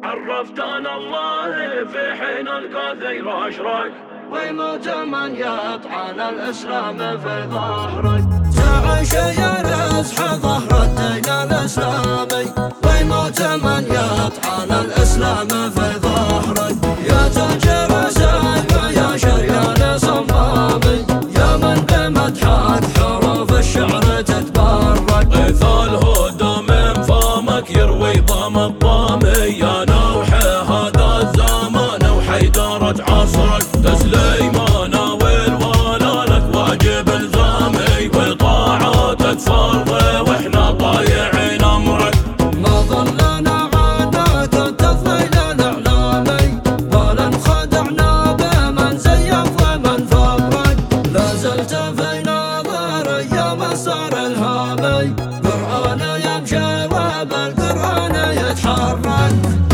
عرفتنا الله في حين الكثير أشرك، ويموت من يطعن الإسلام في ظهرك. تعيش يا نزح ظهر الدين الإسلامي، ويموت من يطعن الإسلام في ظهرك. يا تاجر سلم يا شريان صمامي، يا من بمدحك حروف الشعر تتبرك. غيث الهدى من فمك يروي ضم الضامي، يا نوح هذا الزمان وحيدرة عصرك. تسليمان والولا لك واجب الزامي، وطاعتك فرض واحنا طايعين امرك. ما ظلنا عادات تفضيل الاعلامي، ولا انخدعنا بمن زيف ومن فبرك. لا زلت في نظر يا مصدر الهامي، قرآن يمشي وبالقرآن يتحرك.